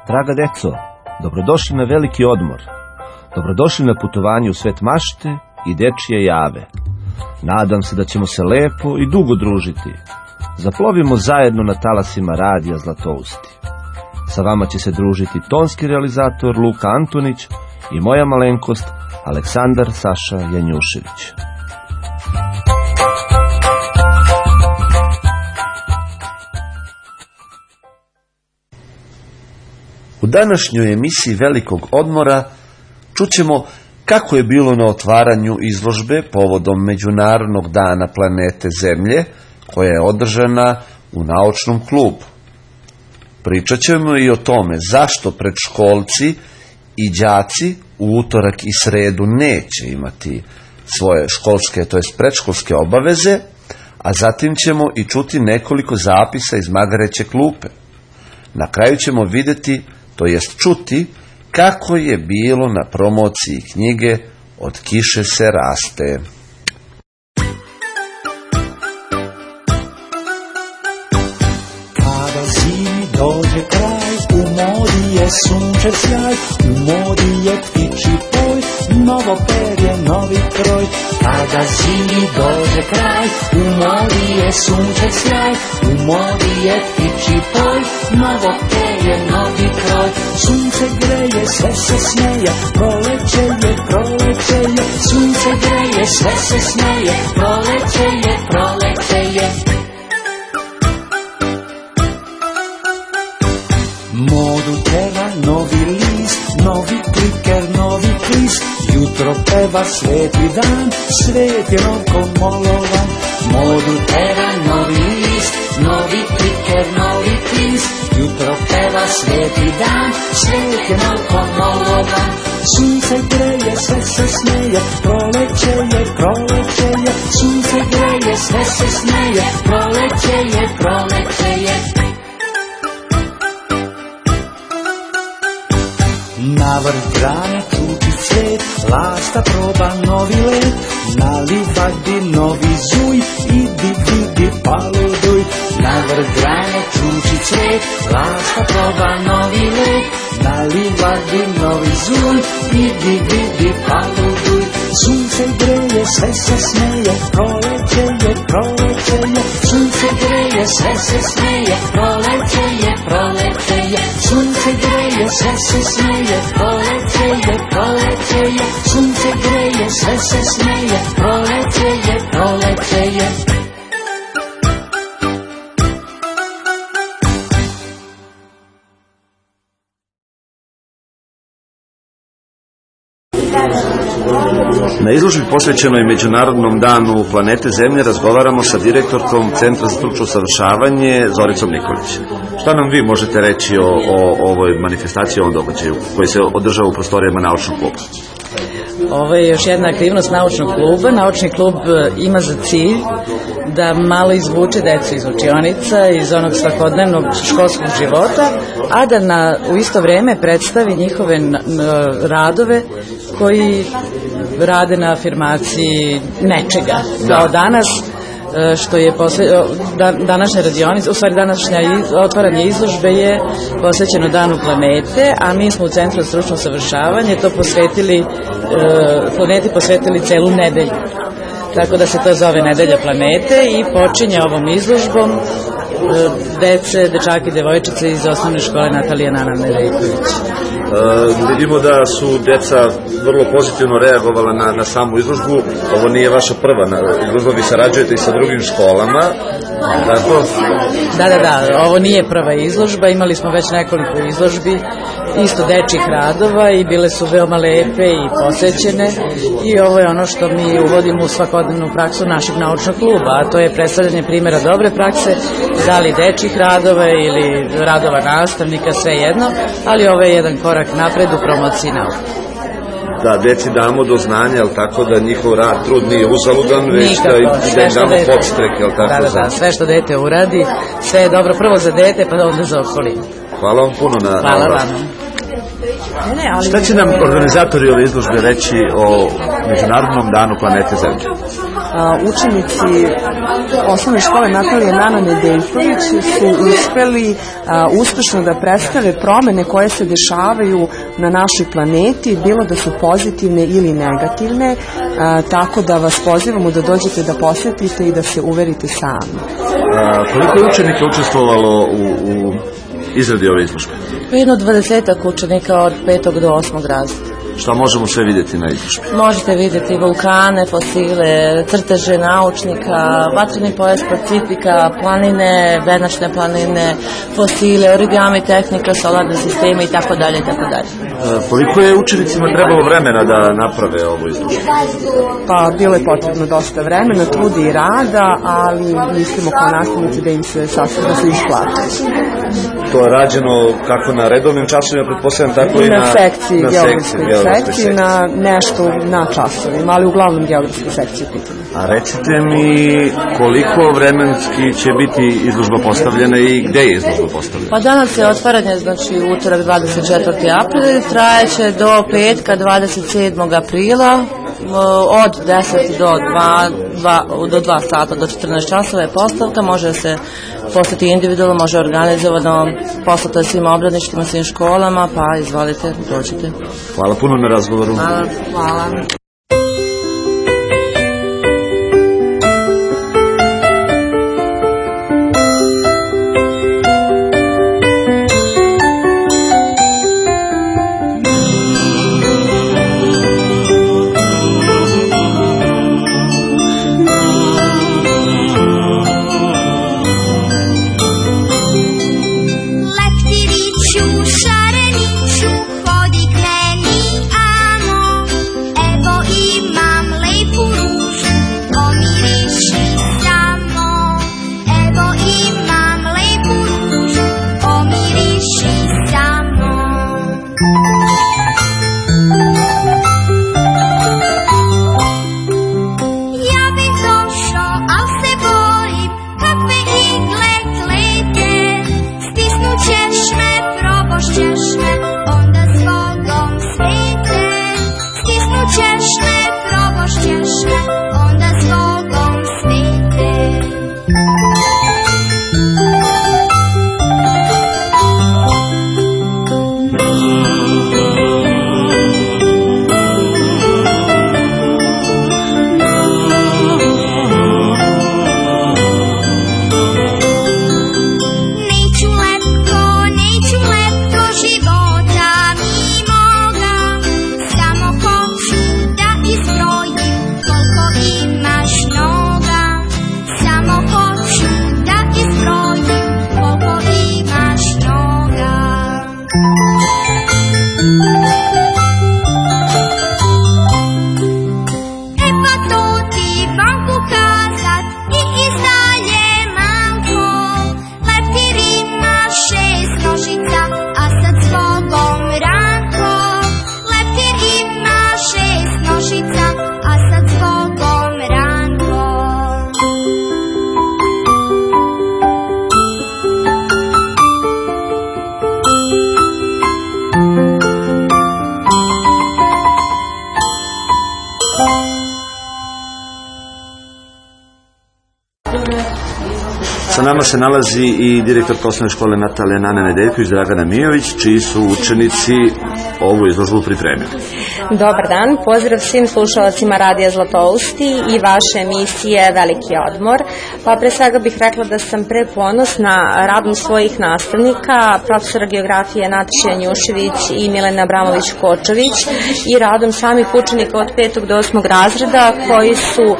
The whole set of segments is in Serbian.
Draga deco, dobrodošli na veliki odmor. Dobrodošli na putovanje u svet mašte i dečije jave. Nadam se da ćemo se lepo i dugo družiti. Zaplovimo zajedno na talasima radija Zlatousti. Sa vama će se družiti tonski realizator Luka Antonić i moja malenkost Aleksandar Saša Janjušević. U današnjoj emisiji Velikog odmora čućemo kako je bilo na otvaranju izložbe povodom Međunarodnog dana planete Zemlje, koja je održana u naučnom klubu. Pričat ćemo i o tome zašto predškolci i đaci u utorak i sredu neće imati svoje školske, to jest predškolske obaveze, a zatim ćemo i čuti nekoliko zapisa iz Magareće klupe. Na kraju ćemo vidjeti, to jest čuti, kako je bilo na promociji knjige Od kiše se raste. Kada zimi dođe kraj, u modi je sunčev sjaj, u modi je ptičji poj, novo perje, novi kroj. Kada zimi dođe kraj, u modi je sunčev sjaj, u modi je ptičji poj, novo perje, novi kroj. Sunce greje, sve se smeje, proleće je, sunce greje, sve se smeje, proleće je. Modu tera novi list, novi kliker, novi klist, jutro peva sveti dan, svet je nov molovan. Modu tera novi list, novi kliker, novi klist, jutro peva sveti dan, svet je nov molovan. Sunce greje, sve se smeje, proleće je, sunce greje, sve se smeje, proleće je. Na vrh grane čuči cvet, lasta proba novi let, na livadi novi zuj, idi vidi paluduj. Na vrh grane čuči cvet, lasta proba novi let, na livadi novi zuj, idi vidi paluduj. Sunce greje, sve se smeje, proleće je, sunce greje, sve se smeje, proleće je, sunce greje, sve se smeje, proleće je, sunce greje, sve se smeje, proleće je. Na izložbi posvećenoj Međunarodnom danu planete Zemlje razgovaramo sa direktorkom Centra za stručno usavršavanje Zoricom Nikolić. Šta nam vi možete reći o ovoj manifestaciji, o ovom događaju koji se održava u prostorijama naučnog kluba? Ovo je još jedna aktivnost naučnog kluba. Naučni klub ima za cilj da malo izvuče decu iz učionica, iz onog svakodnevnog školskog života, a da u isto vrijeme predstavi njihove radove koji rade na afirmaciji nečega. Kao danas, što je današnja radionica, u stvari današnja otvaranje izložbe je posvećeno Danu planete, a mi smo u Centru za stručno usavršavanje to planeti posvetili celu nedelju. Tako da se to zove Nedelja planete i počinje ovom izložbom dečaki i devojčice iz osnovne škole Natalija Nana Nedeljković. Vidimo da su deca vrlo pozitivno reagovala na samu izložbu. Ovo nije vaša prva izložba, vi sarađujete i sa drugim školama. Tako? Da, ovo nije prva izložba, imali smo već nekoliko izložbi, isto dečjih radova i bile su veoma lepe i posvećene i ovo je ono što mi uvodimo u svakodnevnu praksu našeg naučnog kluba, a to je predstavljanje primjera dobre prakse, da li dečjih radova ili radova nastavnika, sve jedno, ali ovo je jedan korak napred u promociji nauke. Da deci damo do znanja, jel tako, da njihov rad, trud nije uzaludan, već da im damo podstrek, jel tako? Da, sve što dete uradi, sve je dobro prvo za dete, pa onda za okolinu. Hvala vam puno na Hvala vam. Šta će nam organizatori ove izložbe reći o Međunarodnom danu planete Zemlje? učenici osnovne škole Natalije Nana Nedeljković su uspeli uspešno da predstave promene koje se dešavaju na našoj planeti, bilo da su pozitivne ili negativne, tako da vas pozivamo da dođete da posetite i da se uverite sami. Koliko je učenika učestvovalo u izradi ove izložbe? Jedno 20 učenika od 5. do 8. razreda. Šta možemo sve vidjeti na izložbi? Možete vidjeti vulkane, fosile, crteže naučnika, vatreni pojas Pacifika, planine, venačne planine, fosile, origami tehnika, solarne sisteme i tako dalje, tako dalje. Koliko je učenicima trebalo vremena da naprave ovu izložbu? Pa bilo je potrebno dosta vremena, truda i rada, ali mislimo kao nastavnici da im se sasvim da se isplati. To je rađeno kako na redovnim časovima, pretpostavljam, tako i na sekciji, geografskoj sekciji, na nešto na časovima, ali uglavnom geografske sekcije pitanje. A recite mi koliko vremenski će biti izložba postavljena i gde je izložba postavljena? Pa danas je otvaranje, znači utorak 24. april, trajeće do petka 27. aprila, od 10 do 2 sata, do 14 časova je postavka, može se postati individualno, može organizovano, poslata svim obradništima, svim školama, pa izvolite, dođite. Hvala puno na razgovoru. Hvala. Sa nama se nalazi i direktorka osnovne škole Natalija Nana Nedeljković, Dragana Mijović, čiji su učenici ovu izložbu pripremili. Dobar dan, pozdrav svim slušalacima Radija Zlatousti i vaše emisije Veliki odmor. Pa pre svega bih rekla da sam preponosna radom svojih nastavnika, profesora geografije Nataše Janjušević i Milena Abramović-Kočović i radom samih učenika od 5. do 8. razreda koji su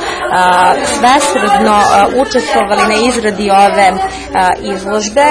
svesrdno učestvovali na izradi ove izložbe.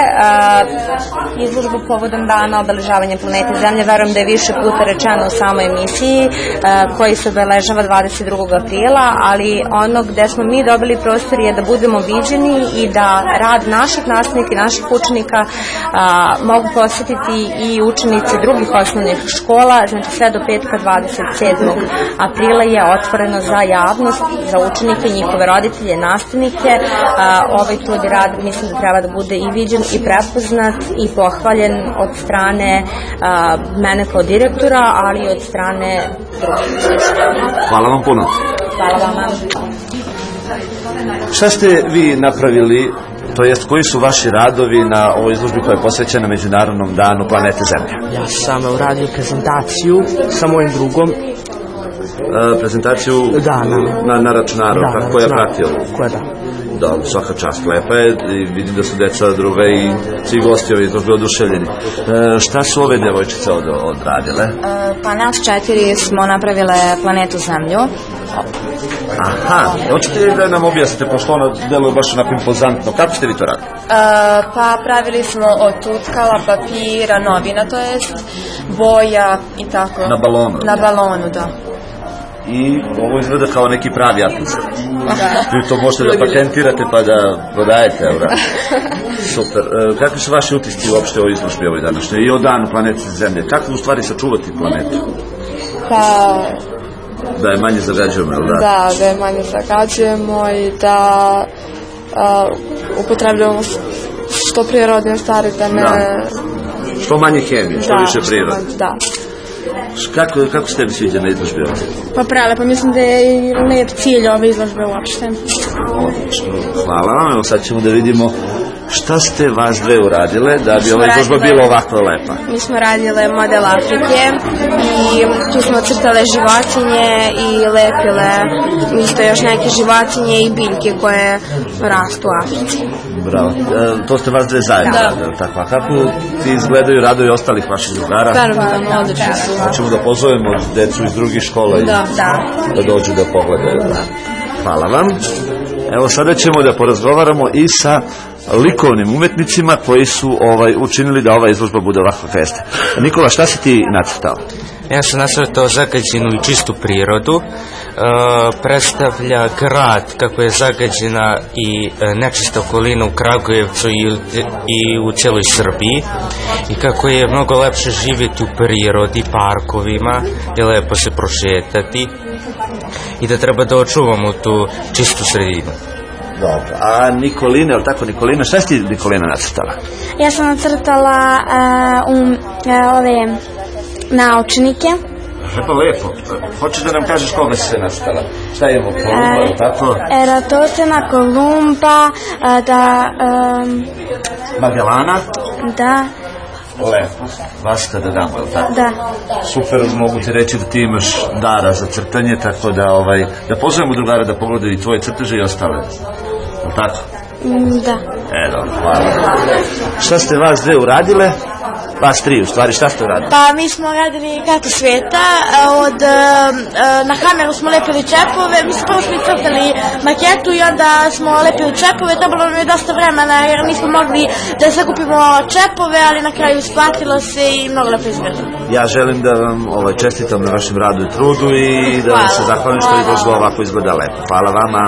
Izložbu povodom dana obeležavanja planete Zemlje, verujem da je više puta rečeno u samoj emisiji, koji se obeležava 22. aprila, ali ono gde smo mi dobili prostor je da budemo viđeni i da rad naših nastavnika i naših učenika mogu posjetiti i učenici drugih osnovnih škola, znači sve do petka 27. aprila je otvoreno za javnost, za učenike, njihove roditelje, nastavnike. Ovaj trud i rad mislim da treba da bude i viđen i prepoznat i pohvaljen od strane mene kao direktora, ali i od strane drugih. Hvala vam puno. Hvala vama. Šta ste vi napravili, to jest koji su vaši radovi na ovoj izložbi koja je posvećena Međunarodnom danu planete Zemlje? Ja sam uradio prezentaciju sa mojim drugom. Prezentaciju na računaru, kako je pratio? Koja da. Da, svaka čast, lepa je i vidim da su deca, druga i svi gosti ovi izložbe oduševljeni. Šta su ove djevojčice odradile? Pa nas 4 smo napravile planetu Zemlju. Aha, hoćete da nam objasnite, pošto ono deluje baš onako impozantno. Kako ste vi to radili? Pa pravili smo od tutkala, papira, novina, to jest boja i tako. Na balonu? Na balonu, da. I ovo izgleda kao neki pravi atlas. Vi to možete da patentirate pa da prodajete. Super. Kakvi su vaši utisci uopšte o izložbi ovoj današnjoj i o danu planete Zemlje? Kako u stvari sačuvati planetu? Pa... Da je manje zagađujemo, ili da? Da je manje zagađujemo i da upotrebljamo što prirodne stvari, da ne... Što manje hemije, što više prirode. Da. Kako se tebi sviđa na izložbi ovdje? Pa prelepo, mislim da je lep cilj ove izložbe uopšte. Hvala vam, evo sad ćemo da vidimo šta ste vas dve uradile da bi ova izložba bila ovako lepa. Mi smo radile model Afrike i tu smo crtale životinje i lepile isto još neke životinje i biljke koje rastu u Africi. Bravo, to ste vas dve zajedno radile, tako. A kako ti izgledaju radovi ostalih vaših drugara? Perfektno, odlično su. Hoćemo da pozovemo decu iz drugih škola i da dođu da pogledaju. Hvala vam. Evo sada ćemo da porazgovaramo i sa likovnim umetnicima koji su učinili da ova izložba bude ovakva festa. Nikola, šta si ti nacrtao? Ja sam nacrtao zagađenu i čistu prirodu. Predstavlja grad kako je zagađena i nečista okolina u Kragujevcu i u cijeloj Srbiji i kako je mnogo lepše živjeti u prirodi, parkovima, je lepo se prošetati i da treba da očuvamo tu čistu sredinu. Dobro, a Nikolina, ali tako Nikolina, šta si ti Nikolina nacrtala? Ja sam nacrtala ove naučnike. Lepo. Hoćeš da nam kažeš koga si se nacrtala? Šta imamo? Kolumba, ili tako? Eratosena, Kolumba, Magellana? Da. Lepo. Vasco da Gama, ili tako? Da. Super, mogu ti reći da ti imaš dara za crtanje, tako da pozovemo drugara da pogledaju i tvoje crteže i ostale. Ili tako? Da. Dobro, hvala. Šta ste vas dve uradile? Vas tri, u stvari, šta ste uradili? Pa mi smo radili kartu sveta, na kameru smo lepili čepove, mislim prvo smo crtali maketu i onda smo lepili čepove, trebalo nam je dosta vremena jer nismo mogli da zakupimo čepove, ali na kraju isplatilo se i mnogo lepo izgleda. Ja želim da vam čestitam na vašem radu i trudu i da vam se zahvalim što je izložba ovako izgleda lepo. Hvala vama.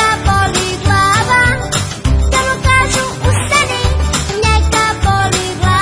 Boli glava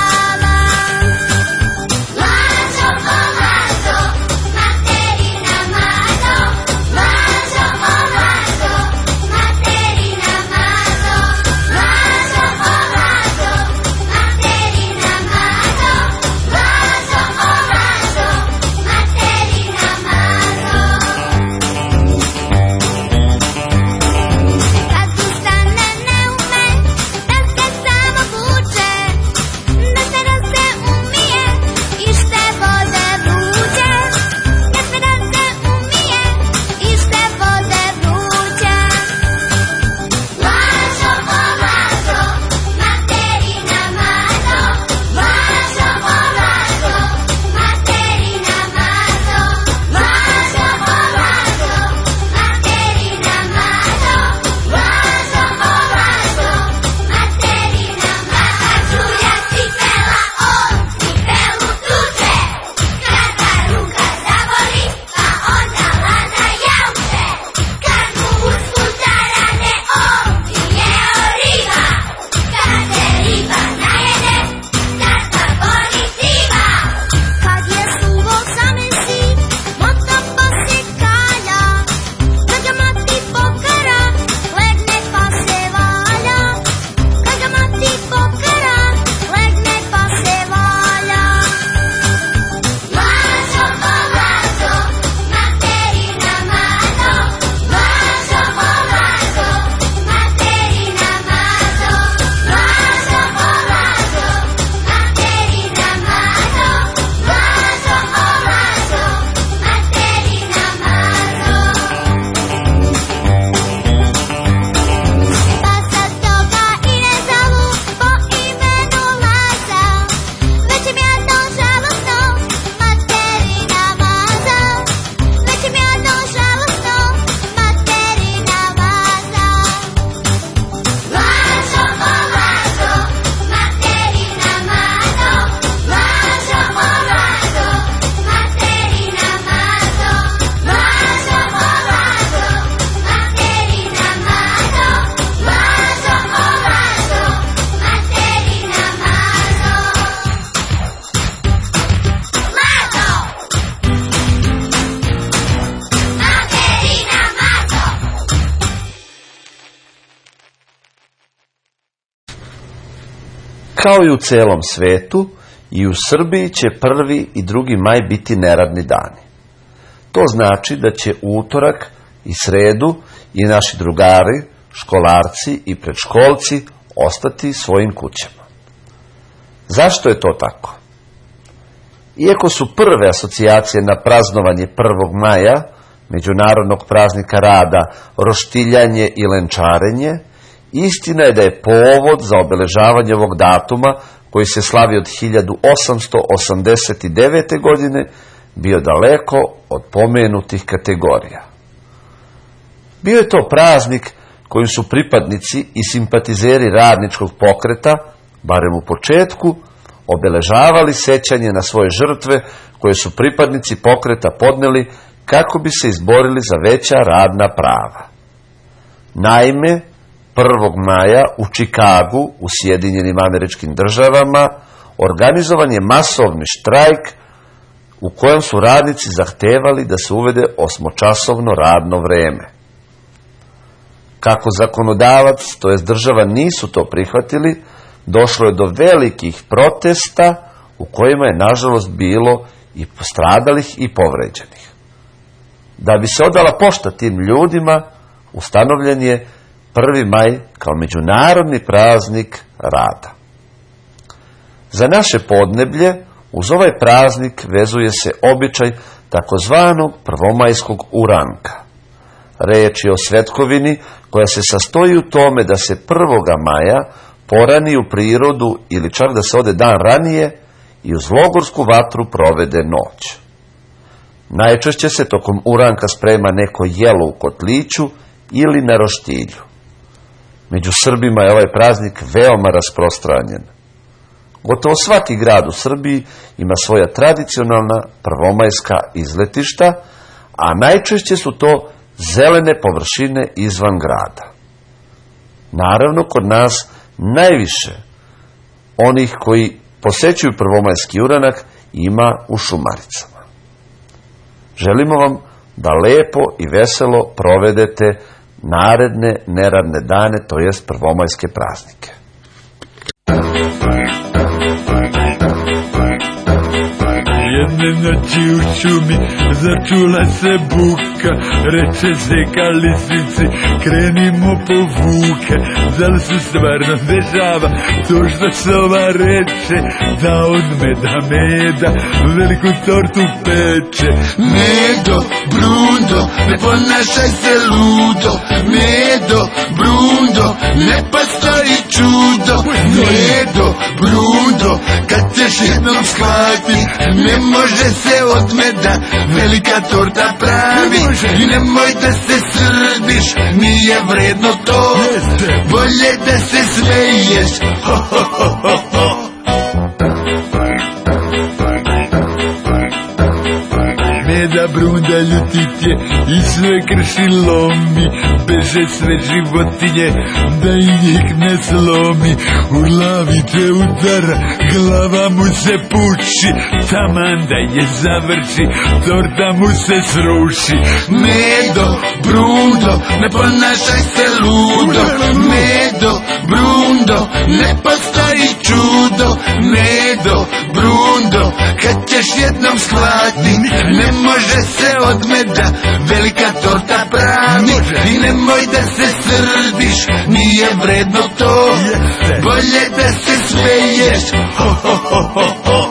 Kao i u celom svetu, i u Srbiji će 1. i 2. maj biti neradni dani. To znači da će utorak i sredu i naši drugari, školarci i predškolci ostati svojim kućama. Zašto je to tako? Iako su prve asocijacije na praznovanje 1. maja, međunarodnog praznika rada, roštiljanje i lenčarenje, istina je da je povod za obeležavanje ovog datuma, koji se slavi od 1889. godine, bio daleko od pomenutih kategorija. Bio je to praznik kojim su pripadnici i simpatizeri radničkog pokreta, barem u početku, obeležavali sećanje na svoje žrtve koje su pripadnici pokreta podneli kako bi se izborili za veća radna prava. Naime, 1. maja u Čikagu, u Sjedinjenim Američkim Državama, organizovan je masovni štrajk u kojem su radnici zahtevali da se uvede 8-časovno radno vreme. Kako zakonodavac, to jest država, nisu to prihvatili, došlo je do velikih protesta u kojima je nažalost bilo i postradalih i povređenih. Da bi se odala pošta tim ljudima, ustanovljen je 1. maj kao međunarodni praznik rada. Za naše podneblje uz ovaj praznik vezuje se običaj takozvanog prvomajskog uranka. Reč je o svetkovini koja se sastoji u tome da se 1. maja porani u prirodu ili čak da se ode dan ranije i uz logorsku vatru provede noć. Najčešće se tokom uranka sprema neko jelo u kotliću ili na roštilju. Među Srbima je ovaj praznik veoma rasprostranjen. Gotovo svaki grad u Srbiji ima svoja tradicionalna prvomajska izletišta, a najčešće su to zelene površine izvan grada. Naravno, kod nas najviše onih koji posećuju prvomajski uranak ima u Šumaricama. Želimo vam da lepo i veselo provedete naredne neradne dane, to jest prvomajske praznike. Jedne noći u šumi začula se buka, reče zeka lisici, krenimo po vuke. Zar se stvarno dešava to što sova reče, da od meda veliku tortu peče. Medo, Brundo, ne ponašaj se ludo, Medo, Brundo, ne postoji čudo. Medo, Brundo, kad ćeš jednom shvati, ne može se od meda velika torta pravi. I nemoj da se srdiš, nije vredno to, bolje da se smeješ. Ho, ho, ho, ho, ho. Meda Brunda ljutit je i sve krši lomi, beže sve životinje da i njih ne slomi. U glavi te udara, glava mu se puši, taman da je završi, torta mu se sruši. Medo, Brundo, ne ponašaj se ludo, Medo, Brundo, ne postoji čudo. Medo, Brundo, kad ćeš jednom shvati, ne može se od meda velika torta pravi. I nemoj da se srdiš, nije vredno to, bolje da se smeješ. Ho, ho, ho, ho, ho.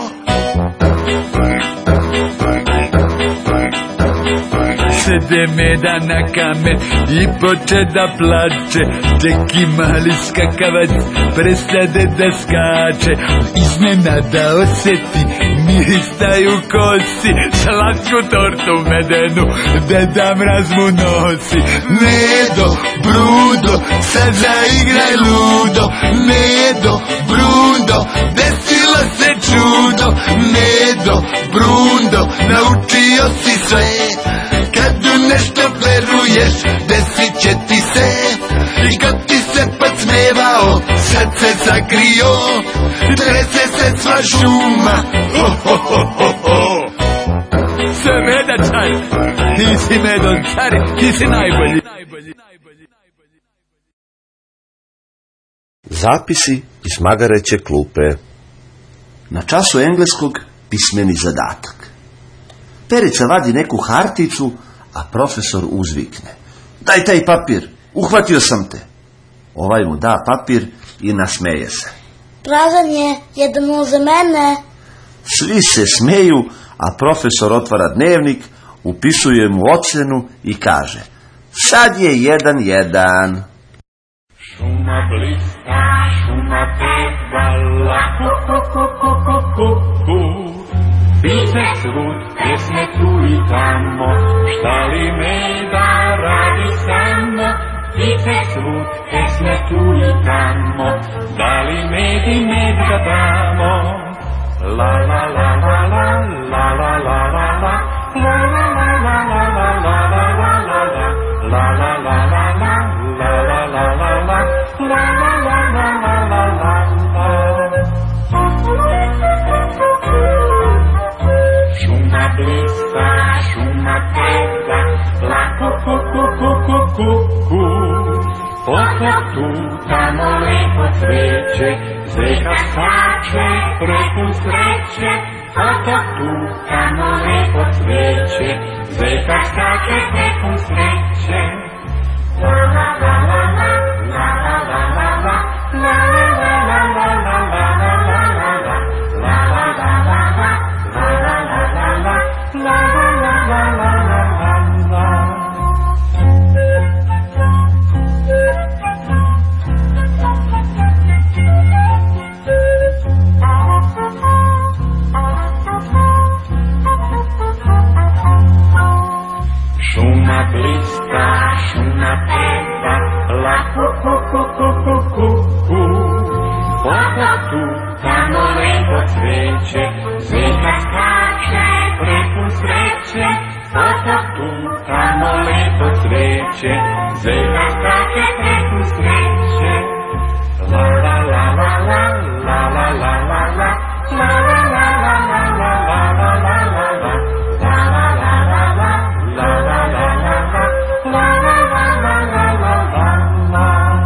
Sede meda na kamen i poče da plače, neki mali skakavac prestade da skače. Iznenada oseti miris taj u kosi, slatku tortu medenu Deda Mraz mu nosi. Medo, Brundo, sad zaigraj ludo, Medo, Brundo, desilo se čudo. Medo, Brundo, naučio si sve, kad u nešto veruješ, desit će ti se. I kad ti se podsmevao, sad se zakrio, trese se sva šuma. Ho, ho, ho, ho, ho. Sve meda car, ti si medon car, ti si najbolji. Zapisi iz magareće klupe. Na času engleskog pismeni zadatak. Perica vadi neku harticu, a profesor uzvikne: daj taj papir, uhvatio sam te. Ovaj mu da papir i nasmeje se. Prazan je, 1-0 za mene. Svi se smeju, a profesor otvara dnevnik, upisuje mu ocenu i kaže: sad je 1-1. Šuma blista, šuma pevala, ku. Piše svud, pjesme tu i tamo, šta li me da radi samo. Piše svud, pjesme tu i tamo, da li med i med da damo. La la la la la, la la la la la, la la la la la la la la la la la, la la la la la, la la la la la, la la la la la la la. Šuma blista, šuma peva, la ku. Oko tu tamo lepo cveće, zeka skače prepun sreće. Oko tu tamo lepo cveće, zeka skače prepun sreće. La la la la la, la la la la la, la la la la la la la la la la la, la la la la la, la la la la la, la la la la la la la. Šuma blista, šuma peva, la ku. Oko tu tamo lepo cveće, zeka skače prepun sreće. Oko tu tamo lepo cveće, zeka skače prepun sreće. La la la la la, la la la la la, la la la la la la la la la la la, la la la la la, la la la la la, la la la la la la la la.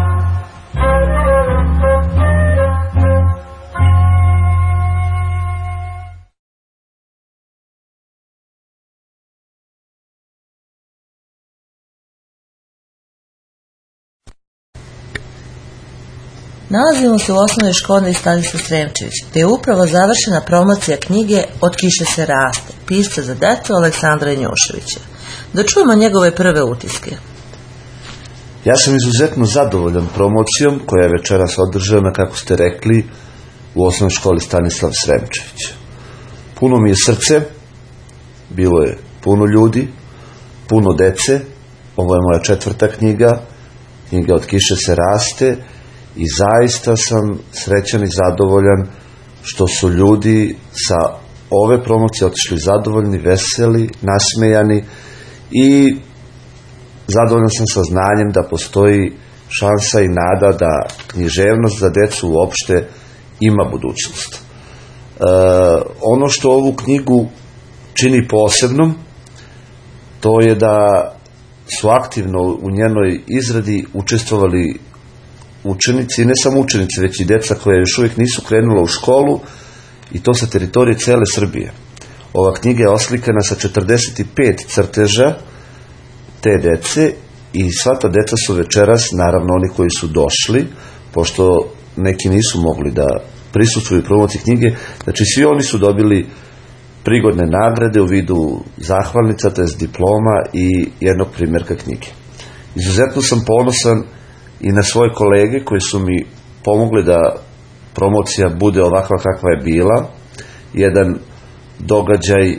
Nalazimo se u osnovnoj školi Stanislav Sremčević, gdje je upravo završena promocija knjige Od kiše se raste, pisca za decu Aleksandra Janjuševića. Da čujemo njegove prve utiske. Ja sam izuzetno zadovoljan promocijom koja je večeras održana, kako ste rekli, u osnovnoj školi Stanislav Sremčević. Puno mi je srce, bilo je puno ljudi, puno dece. Ovo je moja 4. knjiga, knjiga Od kiše se raste, i zaista sam srećan i zadovoljan što su ljudi sa ove promocije otišli zadovoljni, veseli, nasmejani, i zadovoljan sam sa znanjem da postoji šansa i nada da književnost za decu uopšte ima budućnost. Ono što ovu knjigu čini posebnom, to je da su aktivno u njenoj izradi učestvovali učenici, i ne samo učenici, već i deca koja još uvijek nisu krenula u školu, i to sa teritorije cele Srbije. Ova knjiga je oslikana sa 45 crteža te dece, i sva ta deca su večeras, naravno oni koji su došli, pošto neki nisu mogli da prisustvuju promociji knjige, znači svi oni su dobili prigodne nagrade u vidu zahvalnica, to jest diploma i jednog primjerka knjige. Izuzetno sam ponosan i na svoje kolege koji su mi pomogli da promocija bude ovakva kakva je bila. Jedan događaj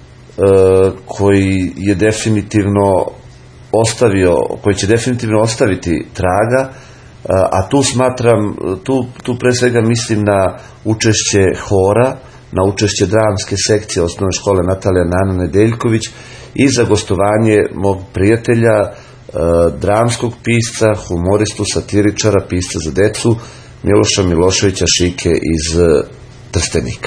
koji je definitivno koji će definitivno ostaviti traga, a tu smatram, tu pre svega mislim na učešće hora, na učešće dramske sekcije osnovne škole Natalija Nana Nedeljković i za gostovanje mog prijatelja, dramskog pisca, humoristu, satiričara, pisca za decu Miloša Miloševića Šike iz Trstenika.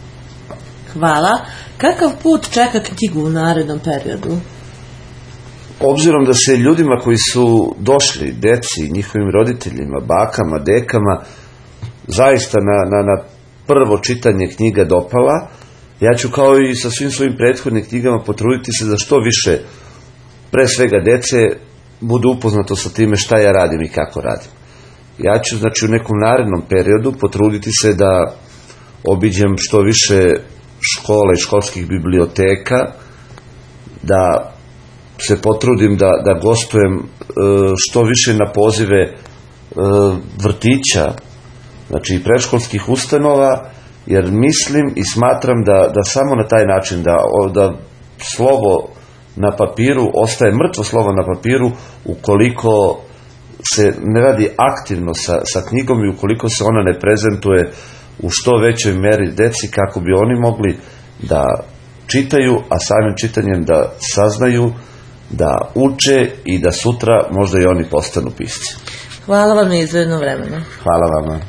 Hvala. Kakav put čeka knjigu u narednom periodu? obzirom da se ljudima koji su došli, deci, njihovim roditeljima, bakama, dekama, zaista na prvo čitanje knjiga dopala, ja ću kao i sa svim svojim prethodnim knjigama potruditi se da što više, pre svega dece, budu upoznato sa time šta ja radim i kako radim. Ja ću, znači, u nekom narednom periodu potruditi se da obiđem što više škola i školskih biblioteka, da se potrudim da gostujem što više na pozive vrtića, znači i predškolskih ustanova, jer mislim i smatram da samo na taj način da slovo na papiru ostaje mrtvo slovo na papiru ukoliko se ne radi aktivno sa knjigom i ukoliko se ona ne prezentuje u što većoj meri deci kako bi oni mogli da čitaju, a samim čitanjem da saznaju, da uče i da sutra možda i oni postanu pisci. Hvala vam na izdvojenom vremenu. Hvala vama.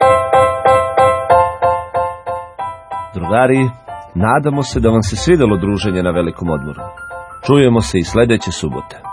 Drugari, nadamo se da vam se svidelo druženje na velikom odmoru. Čujemo se i sledeće subote.